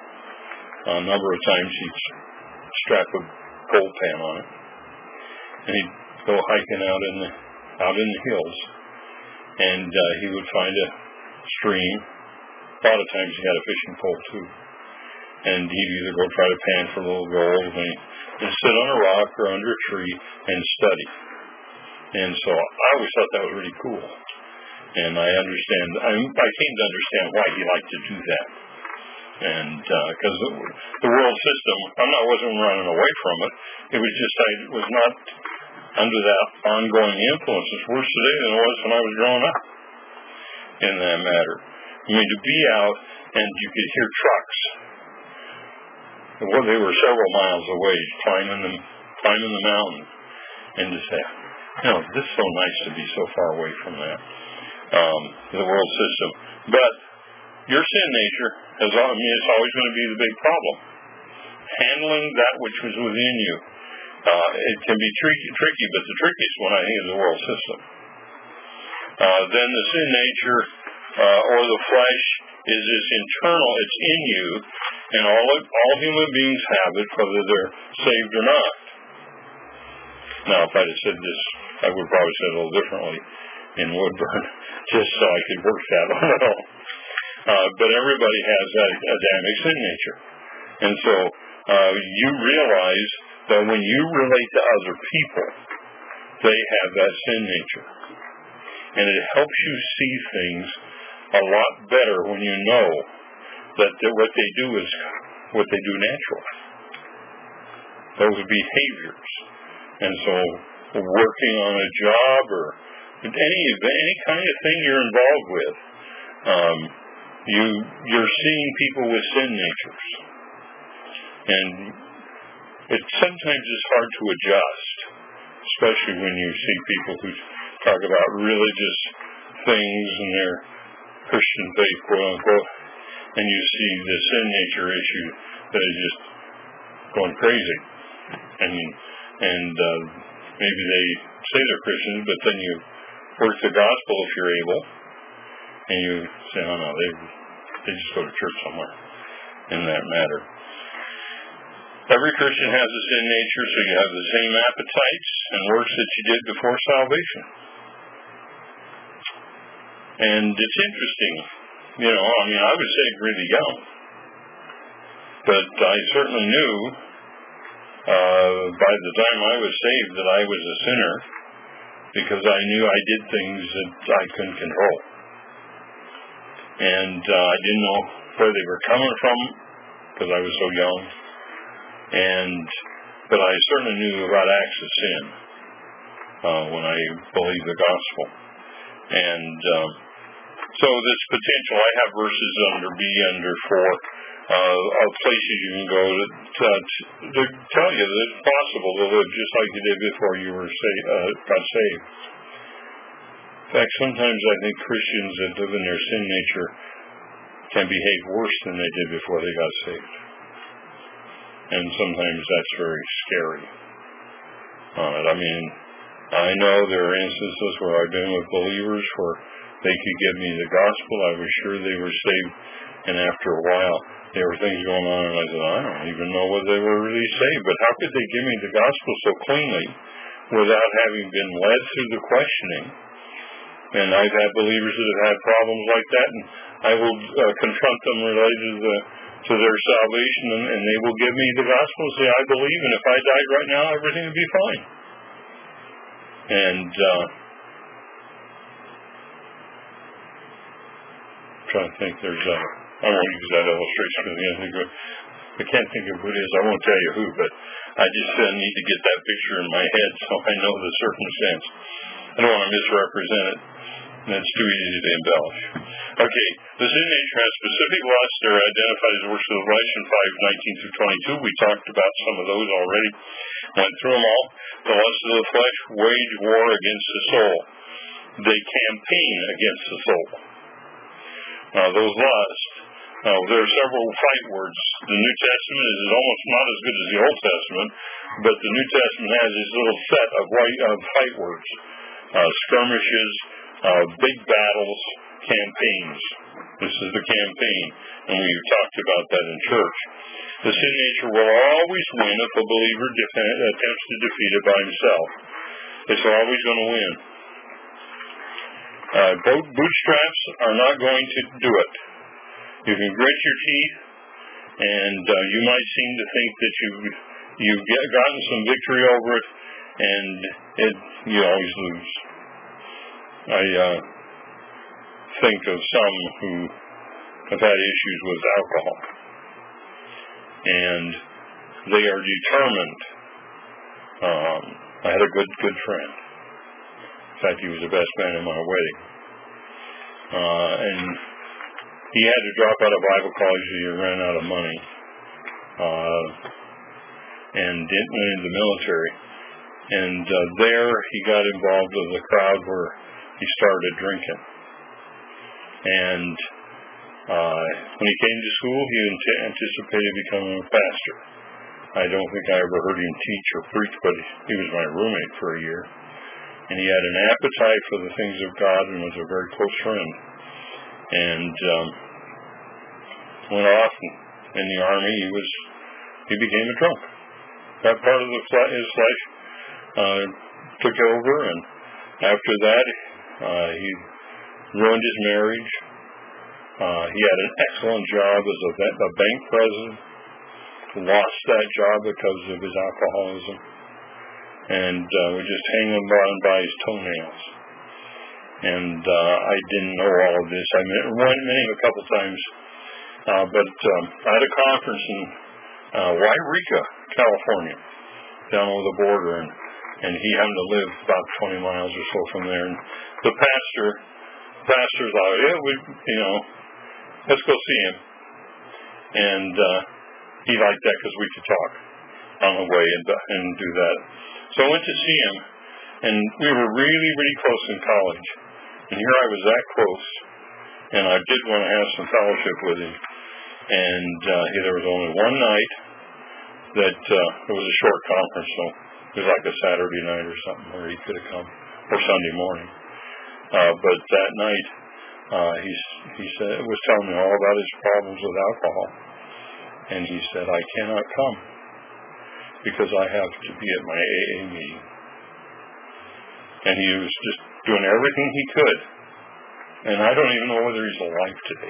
A number of times he'd strap a coal pan on it. And he'd go hiking out in the, out in the hills. And uh, he would find a stream. A lot of times he had a fishing pole too. And he'd either go try to pan for a little gold and, and sit on a rock or under a tree and study. And so I always thought that was really cool. And I understand, I, I came to understand why he liked to do that. And because uh, the, the world system, I'm not, wasn't running away from it. It was just I was not under that ongoing influence. It's worse today than it was when I was growing up in that matter. I mean, to be out and you could hear trucks. Well, they were several miles away, climbing the, climbing the mountain. And to say, you know, this is so nice to be so far away from that, um, the world system. But your sin nature, is, I mean, it's always going to be the big problem. Handling that which was within you. Uh, it can be tricky, tricky, but the trickiest one, I think, is the world system. Uh, then the sin nature, uh, or the flesh, is this internal, it's in you, and all all human beings have it, whether they're saved or not. Now, if I'd have said this, I would probably say it a little differently in Woodburn, just so I could work that out. Uh, but everybody has that Adamic sin nature. And so uh, you realize that when you relate to other people, they have that sin nature. And it helps you see things a lot better when you know that what they do is what they do naturally. Those behaviors. And so working on a job or any any kind of thing you're involved with, um, you, you're seeing people with sin natures. And it sometimes is hard to adjust, especially when you see people who talk about religious things and their Christian faith, quote unquote, and you see the sin nature issue that is just going crazy. And and uh, maybe they say they're Christians, but then you work the gospel if you're able, and you say, oh no, they they just go to church somewhere in that matter. Every Christian has a sin nature, so you have the same appetites and works that you did before salvation. And it's interesting, you know, I mean, I was saved really young, but I certainly knew uh, by the time I was saved that I was a sinner, because I knew I did things that I couldn't control. And uh, I didn't know where they were coming from, because I was so young. And but I certainly knew about acts of sin uh, when I believed the gospel. And um, so this potential, I have verses under B, under four, uh, of places you can go to, to, to tell you that it's possible to live just like you did before you were sa- uh, got saved. In fact, sometimes I think Christians that live in their sin nature can behave worse than they did before they got saved. And sometimes that's very scary. Uh, I mean, I know there are instances where I've been with believers where they could give me the gospel. I was sure they were saved, and after a while, there were things going on, and I said, I don't even know whether they were really saved, but how could they give me the gospel so cleanly without having been led through the questioning? And I've had believers that have had problems like that, and I will uh, confront them related to the to their salvation, and, and they will give me the gospel and say, I believe, and if I died right now, everything would be fine. And uh, I'm trying to think, there's a, I won't use that illustration because I, think I can't think of who it is. I won't tell you who, but I just uh, need to get that picture in my head so I know the circumstance. I don't want to misrepresent it. That's too easy to embellish. Okay, the sin nature has specific lusts. They're identified as works of the flesh in five nineteen through twenty-two. We talked about some of those already. Went through them all. The lusts of the flesh wage war against the soul. They campaign against the soul. Now, those lusts, now, there are several fight words. The New Testament is almost not as good as the Old Testament, but the New Testament has this little set of, white, of fight words. Uh, skirmishes, Uh, big battles, campaigns. This is the campaign, and we've talked about that in church. The sin nature will always win if a believer def- attempts to defeat it by himself. It's always going to win. Uh, both bootstraps are not going to do it. You can grit your teeth, and uh, you might seem to think that you've, you've get, gotten some victory over it, and it, you always lose. I uh, think of some who have had issues with alcohol, and they are determined. Um, I had a good, good friend. In fact, he was the best man in my wedding. Uh, and he had to drop out of Bible college because he ran out of money, uh, and didn't went into the military. And uh, there he got involved with a crowd where he started drinking. And uh, when he came to school, he ant- anticipated becoming a pastor. I don't think I ever heard him teach or preach, but he was my roommate for a year. And he had an appetite for the things of God and was a very close friend. And um, went off in the army. He was he became a drunk. That part of the fle- his flesh uh, took over, and after that, uh, he ruined his marriage. Uh, he had an excellent job as a, a bank president, lost that job because of his alcoholism, and uh, was just hanging on by his toenails. And uh, I didn't know all of this. I met, met him a couple times, uh, but um, I had a conference in uh, Wairika, California, down over the border, and, and he happened to live about twenty miles or so from there. And the pastor, pastor's like, yeah, we, you know, let's go see him. And uh, he liked that because we could talk on the way and, and do that. So I went to see him, and we were really, really close in college. And here I was that close, and I did want to have some fellowship with him. And uh, there was only one night that uh, it was a short conference, so it was like a Saturday night or something where he could have come, or Sunday morning. Uh, but that night, uh, he he said was telling me all about his problems with alcohol, and he said, "I cannot come because I have to be at my A A meeting." And he was just doing everything he could. And I don't even know whether he's alive today.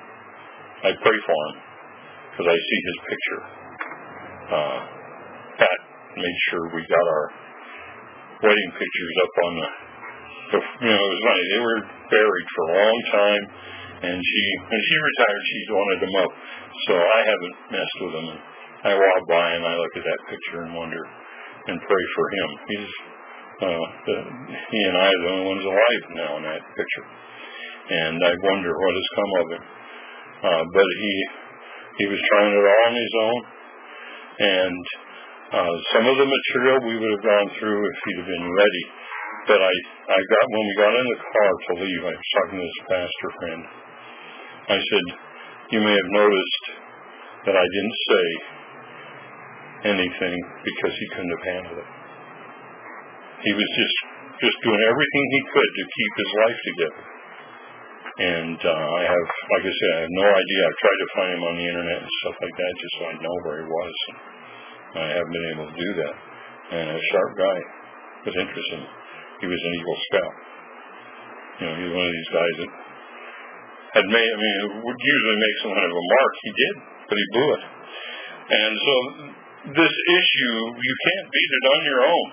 I pray for him because I see his picture. Uh, Pat made sure we got our wedding pictures up on the, the, you know, it was funny. They were buried for a long time, and she, when she retired, she wanted them up. So I haven't messed with them. And I walk by and I look at that picture and wonder and pray for him. He's Uh, the, he and I are the only ones alive now in that picture, and I wonder what has come of him. Uh, but he he was trying it all on his own, and uh, some of the material we would have gone through if he'd have been ready. But I I got when we got in the car to leave, I was talking to this pastor friend. I said, "You may have noticed that I didn't say anything because he couldn't have handled it. He was just, just doing everything he could to keep his life together." And uh, I have, like I said, I have no idea. I've tried to find him on the internet and stuff like that just so I know where he was. And I haven't been able to do that. And a sharp guy was interesting. He was an Eagle Scout. You know, he's one of these guys that had made, I mean, it would usually make some kind of a mark. He did, but he blew it. And so this issue, you can't beat it on your own.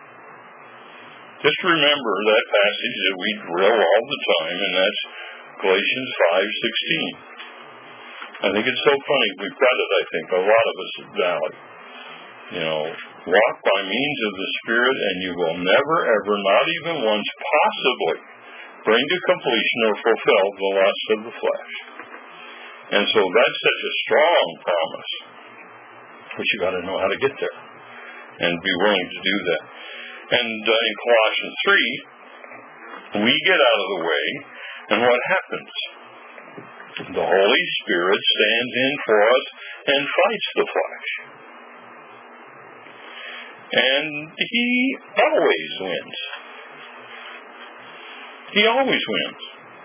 Just remember that passage that we drill all the time, and that's Galatians five sixteen. I think it's so funny. We've got it, I think, a lot of us at Valley. You know, walk by means of the Spirit, and you will never, ever, not even once, possibly bring to completion or fulfill the lusts of the flesh. And so that's such a strong promise. But you got to know how to get there and be willing to do that. And uh, in Colossians three, we get out of the way, and what happens? The Holy Spirit stands in for us and fights the flesh. And he always wins. He always wins.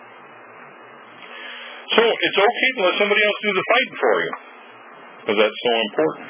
So it's okay to let somebody else do the fighting for you, because that's so important.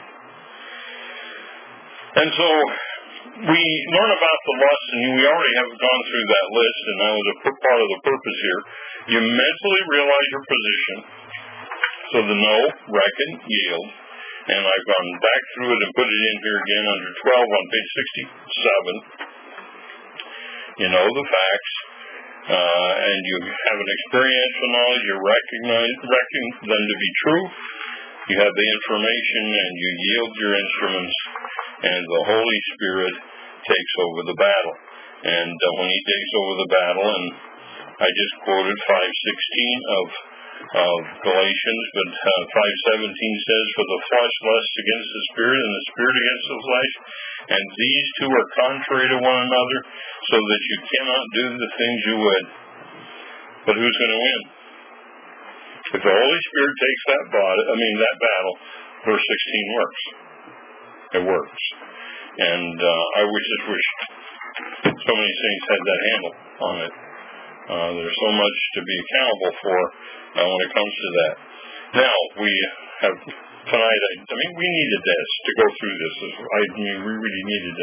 And so we learn about the lust, and we already have gone through that list, and that was a part of the purpose here. You mentally realize your position, so the know, reckon, yield, and I've gone back through it and put it in here again under twelve on page sixty-seven. You know the facts, uh, and you have an experiential knowledge, you recognize, reckon them to be true, you have the information, and you yield your instruments, and the Holy Spirit takes over the battle. And uh, when he takes over the battle, and I just quoted five sixteen of, of Galatians, but uh, five seventeen says, "For the flesh lusts against the Spirit, and the Spirit against the flesh, and these two are contrary to one another, so that you cannot do the things you would." But who's going to win? If the Holy Spirit takes that body, I mean that battle, verse sixteen works. It works. And uh, I would just wish so many saints had that handle on it. Uh, there's so much to be accountable for uh, when it comes to that. Now, we have tonight, I, I mean, we needed this to go through this. I mean, we really needed to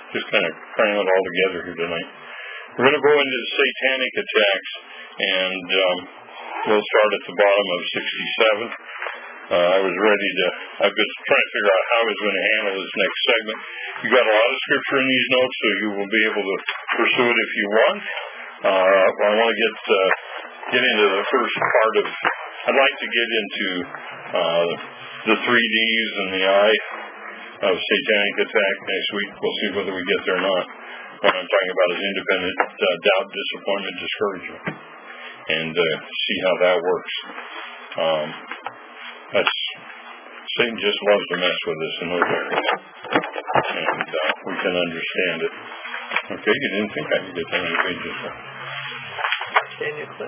just kind of cram it all together here tonight. We're going to go into the satanic attacks, and um, we'll start at the bottom of sixty-seven. Uh, I was ready to, I was trying to figure out how I was going to handle this next segment. You got a lot of scripture in these notes, so you will be able to pursue it if you want. Uh, I want to get uh, get into the first part of, I'd like to get into uh, the three D's and the I of satanic attack next week. We'll see whether we get there or not. What I'm talking about is independent uh, doubt, disappointment, discouragement, and uh, see how that works. Um, that's Satan just loves to mess with us in those areas, and uh, we can understand it. Okay, you didn't think I could get that many pages. Daniel clip.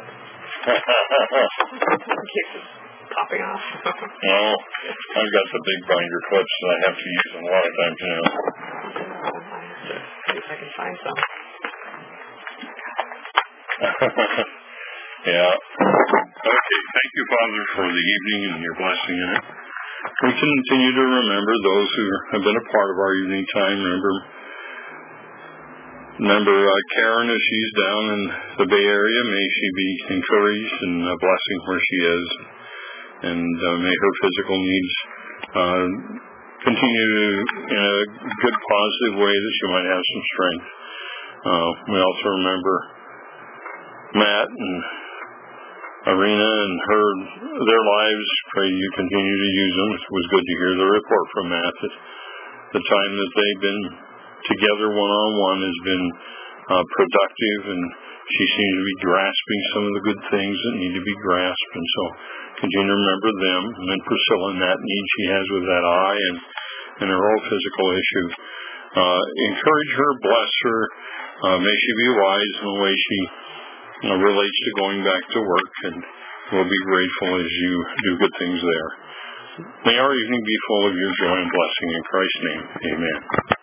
Keeps it popping off. No, I've got the big binder clips that I have to use them a lot of times now. See if I can find some. Yeah. Okay, thank you, Father, for the evening and your blessing in it. We continue to remember those who have been a part of our evening time. Remember, remember uh, Karen, if she's down in the Bay Area, may she be encouraged and a blessing where she is. And uh, may her physical needs uh, continue in a good, positive way that she might have some strength. Uh, we also remember Matt and Arena and her, their lives. Pray you continue to use them. It was good to hear the report from Matt that the time that they've been together one-on-one has been uh, productive, and she seems to be grasping some of the good things that need to be grasped. And so continue to remember them. And then Priscilla and that need she has with that eye and, and her own physical issue. Uh, encourage her, bless her. Uh, may she be wise in the way she uh, relates to going back to work, and we'll be grateful as you do good things there. May our evening be full of your joy and blessing in Christ's name. Amen.